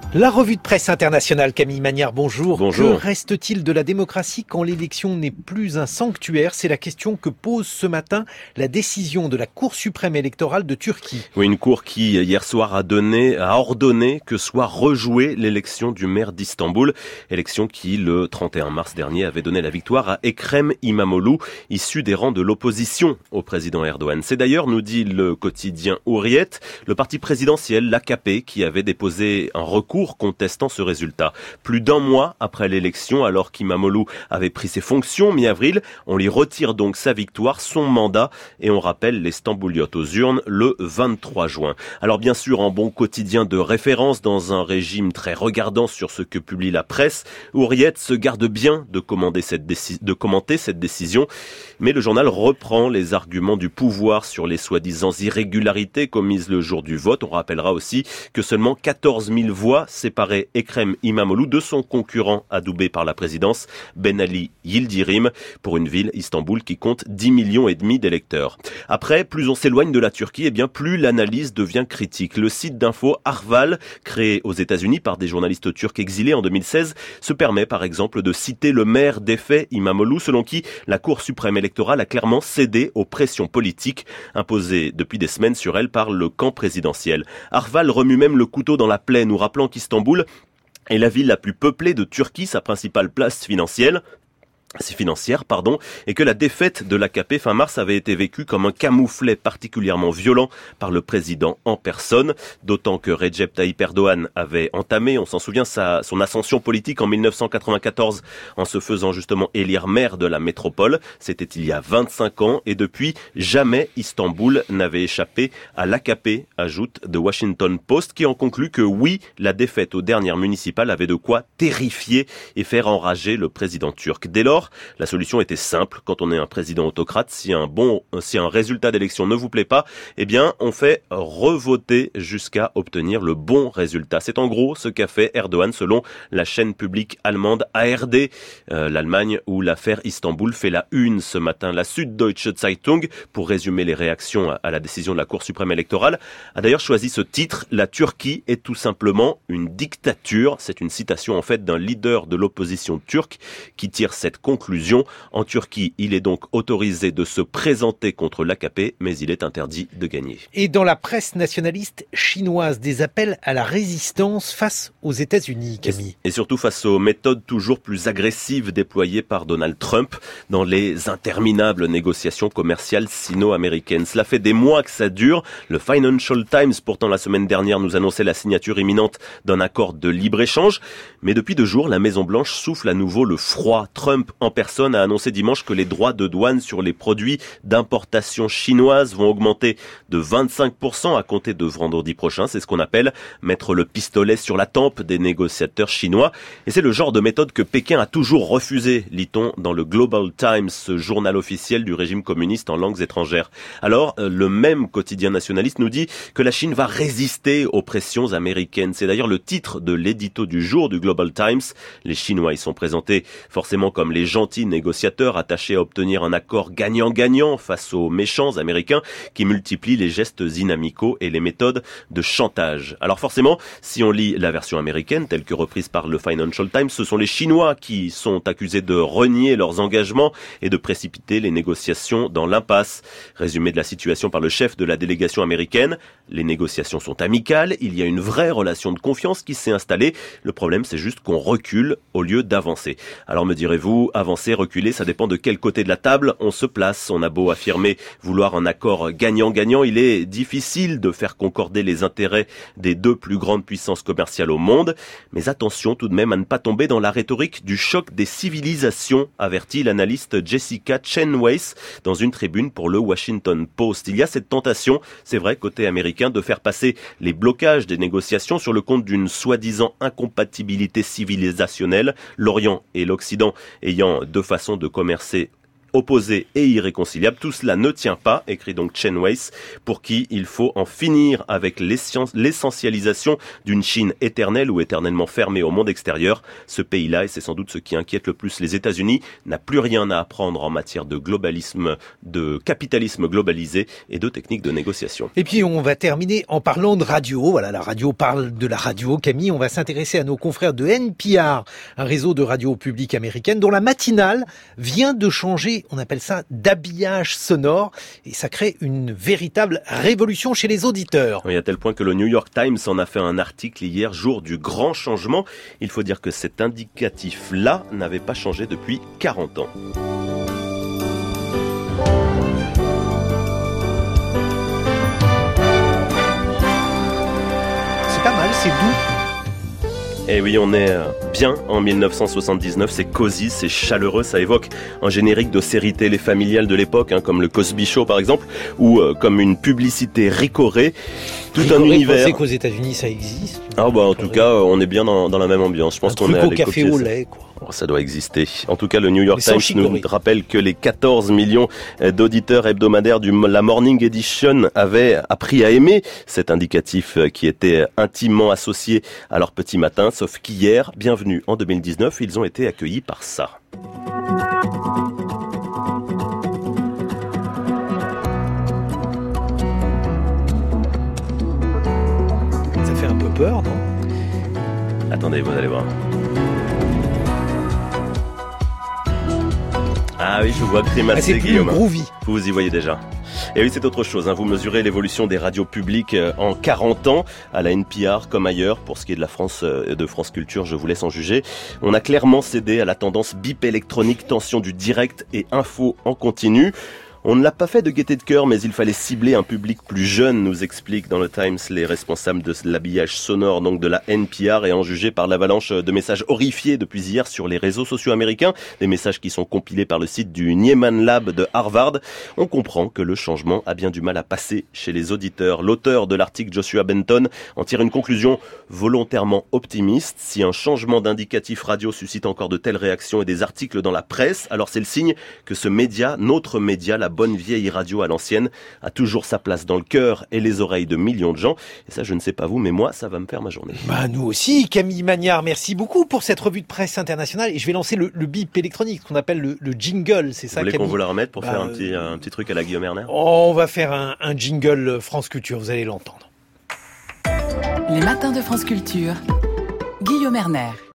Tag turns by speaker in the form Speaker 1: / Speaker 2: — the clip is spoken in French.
Speaker 1: La revue de presse internationale, Camille Magnard, bonjour.
Speaker 2: Bonjour.
Speaker 1: Que reste-t-il de la démocratie quand l'élection n'est plus un sanctuaire ? C'est la question que pose ce matin la décision de la Cour suprême électorale de Turquie.
Speaker 2: Oui, une cour qui, hier soir, a ordonné que soit rejouée l'élection du maire d'Istanbul. Élection qui, le 31 mars dernier, avait donné la victoire à Ekrem İmamoğlu, issu des rangs de l'opposition au président Erdogan. C'est d'ailleurs, nous dit le quotidien Hurriyet, le parti présidentiel, l'AKP, qui avait déposé un recours contestant ce résultat. Plus d'un mois après l'élection, alors qu'Imamoğlu avait pris ses fonctions mi-avril, on lui retire donc sa victoire, son mandat, et on rappelle les Stambouliotes aux urnes le 23 juin. Alors bien sûr, un bon quotidien de référence dans un régime très regardant sur ce que publie la presse, Hurriyet se garde bien de commenter cette décision, mais le journal reprend les arguments du pouvoir sur les soi-disant irrégularités commises le jour du vote. On rappellera aussi que seulement 14 000 voix séparaient Ekrem İmamoğlu de son concurrent adoubé par la présidence, Ben Ali Yildirim, pour une ville, Istanbul, qui compte 10,5 millions d'électeurs. Après, plus on s'éloigne de la Turquie, et bien plus l'analyse devient critique. Le site d'info Arval, créé aux États-Unis par des journalistes turcs exilés en 2016, se permet par exemple de citer le maire défait İmamoğlu, selon qui la Cour suprême électorale a clairement cédé aux pressions politiques imposées depuis des semaines sur elle par le camp présidentiel. Arval remue même le couteau dans la plaie, nous rappelant qu'Istanbul est la ville la plus peuplée de Turquie, sa principale place financière, et que la défaite de l'AKP fin mars avait été vécue comme un camouflet particulièrement violent par le président en personne, d'autant que Recep Tayyip Erdogan avait entamé, on s'en souvient, son ascension politique en 1994 en se faisant justement élire maire de la métropole. C'était il y a 25 ans, et depuis, jamais Istanbul n'avait échappé à l'AKP, ajoute The Washington Post, qui en conclut que oui, la défaite aux dernières municipales avait de quoi terrifier et faire enrager le président turc. Dès lors, la solution était simple. Quand on est un président autocrate, si un résultat d'élection ne vous plaît pas, eh bien, on fait revoter jusqu'à obtenir le bon résultat. C'est en gros ce qu'a fait Erdogan selon la chaîne publique allemande ARD, l'Allemagne, où l'affaire Istanbul fait la une ce matin. La Süddeutsche Zeitung, pour résumer les réactions à la décision de la Cour suprême électorale, a d'ailleurs choisi ce titre: La Turquie est tout simplement une dictature. C'est une citation en fait d'un leader de l'opposition turque qui tire cette conclusion. En Turquie, il est donc autorisé de se présenter contre l'AKP, mais il est interdit de gagner.
Speaker 1: Et dans la presse nationaliste chinoise, des appels à la résistance face aux États-Unis, Camille.
Speaker 2: Et surtout face aux méthodes toujours plus agressives déployées par Donald Trump dans les interminables négociations commerciales sino-américaines. Cela fait des mois que ça dure. Le Financial Times, pourtant la semaine dernière, nous annonçait la signature imminente d'un accord de libre-échange. Mais depuis 2 jours, la Maison-Blanche souffle à nouveau le froid. Trump en personne a annoncé dimanche que les droits de douane sur les produits d'importation chinoise vont augmenter de 25% à compter de vendredi prochain. C'est ce qu'on appelle mettre le pistolet sur la tempe des négociateurs chinois. Et c'est le genre de méthode que Pékin a toujours refusé, lit-on dans le Global Times, ce journal officiel du régime communiste en langues étrangères. Alors, le même quotidien nationaliste nous dit que la Chine va résister aux pressions américaines. C'est d'ailleurs le titre de l'édito du jour du Global Times. Les Chinois y sont présentés forcément comme les gentils négociateurs attachés à obtenir un accord gagnant-gagnant face aux méchants américains qui multiplient les gestes inamicaux et les méthodes de chantage. Alors forcément, si on lit la version américaine telle que reprise par le Financial Times, ce sont les Chinois qui sont accusés de renier leurs engagements et de précipiter les négociations dans l'impasse. Résumé de la situation par le chef de la délégation américaine: les négociations sont amicales, il y a une vraie relation de confiance qui s'est installée. Le problème, c'est juste qu'on recule au lieu d'avancer. Alors me direz-vous, avancer, reculer, ça dépend de quel côté de la table on se place. On a beau affirmer vouloir un accord gagnant-gagnant, il est difficile de faire concorder les intérêts des 2 plus grandes puissances commerciales au monde. Mais attention tout de même à ne pas tomber dans la rhétorique du choc des civilisations, avertit l'analyste Jessica Chenweiss dans une tribune pour le Washington Post. Il y a cette tentation, c'est vrai, côté américain, de faire passer les blocages des négociations sur le compte d'une soi-disant incompatibilité civilisationnelle, l'Orient et l'Occident ayant 2 façons de commercer opposés et irréconciliables. Tout cela ne tient pas, écrit donc Chen Weiss, pour qui il faut en finir avec l'essentialisation d'une Chine éternelle ou éternellement fermée au monde extérieur. Ce pays-là, et c'est sans doute ce qui inquiète le plus les États-Unis, n'a plus rien à apprendre en matière de globalisme, de capitalisme globalisé et de techniques de négociation.
Speaker 1: Et puis on va terminer en parlant de radio. Voilà, la radio parle de la radio. Camille, on va s'intéresser à nos confrères de NPR, un réseau de radio publique américaine dont la matinale vient de changer, on appelle ça d'habillage sonore, et ça crée une véritable révolution chez les auditeurs.
Speaker 2: Oui, à tel point que le New York Times en a fait un article hier, jour du grand changement. Il faut dire que cet indicatif-là n'avait pas changé depuis 40 ans.
Speaker 1: C'est pas mal, c'est doux.
Speaker 2: Et oui, on est bien en 1979, c'est cosy, c'est chaleureux, ça évoque un générique de série télé familiale de l'époque, comme le Cosby Show par exemple, ou comme une publicité ricorée, un univers.
Speaker 1: Vous pensez qu'aux États-Unis ça existe?
Speaker 2: En tout cas, on est bien dans la même ambiance. Je pense qu'on est
Speaker 1: au café au lait, quoi.
Speaker 2: Ça doit exister. En tout cas, le New York Times nous rappelle que les 14 millions d'auditeurs hebdomadaires de la Morning Edition avaient appris à aimer cet indicatif qui était intimement associé à leur petit matin, sauf qu'hier, bienvenue en 2019, ils ont été accueillis par ça.
Speaker 1: Ça fait un peu peur, non?
Speaker 2: Attendez, vous allez voir. Ah oui, je vois grimacer, Guillaume.
Speaker 1: Groovy.
Speaker 2: Vous y voyez déjà. Et oui, c'est autre chose. Vous mesurez l'évolution des radios publiques en 40 ans, à la NPR comme ailleurs. Pour ce qui est de la France, de France Culture, je vous laisse en juger. On a clairement cédé à la tendance bip électronique, tension du direct et info en continu. On ne l'a pas fait de gaieté de cœur, mais il fallait cibler un public plus jeune, nous expliquent dans le Times les responsables de l'habillage sonore donc de la NPR, et en juger par l'avalanche de messages horrifiés depuis hier sur les réseaux sociaux américains, des messages qui sont compilés par le site du Nieman Lab de Harvard. On comprend que le changement a bien du mal à passer chez les auditeurs. L'auteur de l'article, Joshua Benton, en tire une conclusion volontairement optimiste. Si un changement d'indicatif radio suscite encore de telles réactions et des articles dans la presse, alors c'est le signe que ce média, notre média, la bonne vieille radio à l'ancienne, a toujours sa place dans le cœur et les oreilles de millions de gens. Et ça, je ne sais pas vous, mais moi, ça va me faire ma journée.
Speaker 1: Nous aussi, Camille Magnard, merci beaucoup pour cette revue de presse internationale. Et je vais lancer le bip électronique, ce qu'on appelle le jingle, c'est ça,
Speaker 2: Camille ? Vous voulez qu'on vous la remette pour faire un petit truc à la Guillaume Erner ?
Speaker 1: On va faire un jingle France Culture, vous allez l'entendre.
Speaker 3: Les matins de France Culture, Guillaume Erner.